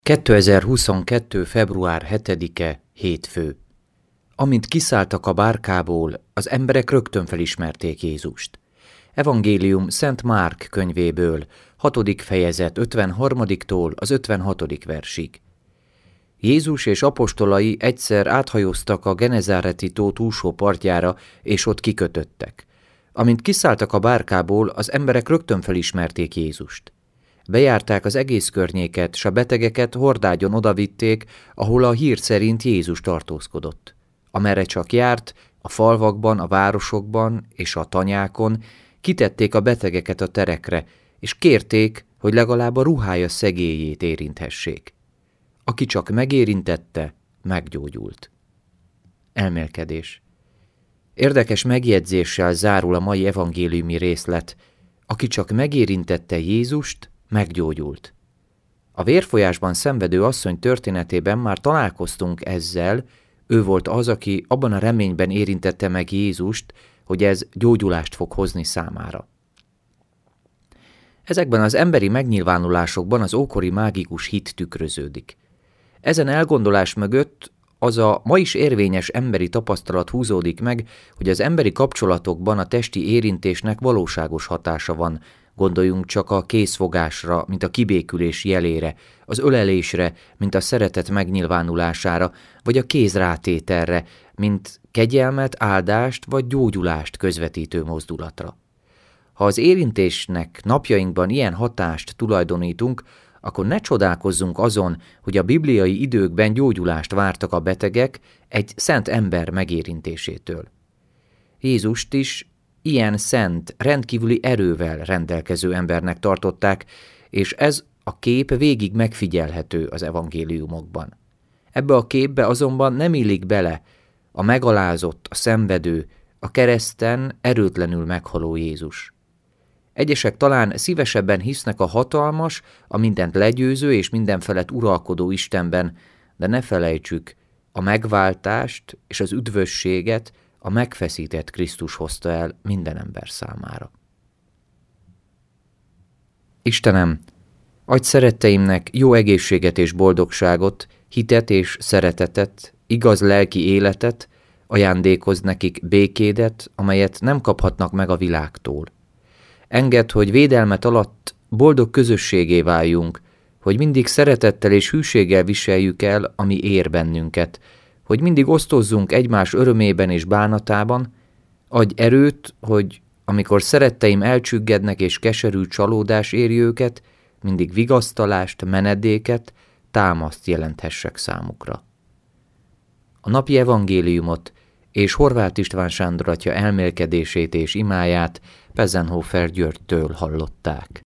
2022. február 7-e, hétfő. Amint kiszálltak a bárkából, az emberek rögtön felismerték Jézust. Evangélium Szent Márk könyvéből, 6. fejezet 53-tól az 56. versig. Jézus és apostolai egyszer áthajóztak a Genezáreti tó túlsó partjára, és ott kikötöttek. Amint kiszálltak a bárkából, az emberek rögtön felismerték Jézust. Bejárták az egész környéket, s a betegeket hordágyon odavitték, ahol a hír szerint Jézus tartózkodott. Amerre csak járt, a falvakban, a városokban és a tanyákon kitették a betegeket a terekre, és kérték, hogy legalább a ruhája szegélyét érinthessék. Aki csak megérintette, meggyógyult. Elmélkedés. Érdekes megjegyzéssel zárul a mai evangéliumi részlet. Aki csak megérintette Jézust, meggyógyult. A vérfolyásban szenvedő asszony történetében már találkoztunk ezzel, ő volt az, aki abban a reményben érintette meg Jézust, hogy ez gyógyulást fog hozni számára. Ezekben az emberi megnyilvánulásokban az ókori mágikus hit tükröződik. Ezen elgondolás mögött az a ma is érvényes emberi tapasztalat húzódik meg, hogy az emberi kapcsolatokban a testi érintésnek valóságos hatása van. Gondoljunk csak a kézfogásra, mint a kibékülés jelére, az ölelésre, mint a szeretet megnyilvánulására, vagy a kézrátételre, mint kegyelmet, áldást vagy gyógyulást közvetítő mozdulatra. Ha az érintésnek napjainkban ilyen hatást tulajdonítunk, akkor ne csodálkozzunk azon, hogy a bibliai időkben gyógyulást vártak a betegek egy szent ember megérintésétől. Jézust is ilyen szent, rendkívüli erővel rendelkező embernek tartották, és ez a kép végig megfigyelhető az evangéliumokban. Ebbe a képbe azonban nem illik bele a megalázott, a szenvedő, a kereszten erőtlenül meghaló Jézus. Egyesek talán szívesebben hisznek a hatalmas, a mindent legyőző és mindenfelett uralkodó Istenben, de ne felejtsük, a megváltást és az üdvösséget a megfeszített Krisztus hozta el minden ember számára. Istenem, adj szeretteimnek jó egészséget és boldogságot, hitet és szeretetet, igaz lelki életet, ajándékozz nekik békédet, amelyet nem kaphatnak meg a világtól. Engedd, hogy védelmet alatt boldog közösségé váljunk, hogy mindig szeretettel és hűséggel viseljük el, ami ér bennünket, hogy mindig osztozzunk egymás örömében és bánatában, adj erőt, hogy amikor szeretteim elcsüggednek és keserű csalódás éri őket, mindig vigasztalást, menedéket, támaszt jelenthessek számukra. A napi evangéliumot és Horváth István Sándor atya elmélkedését és imáját Pezenhofer Györgytől hallották.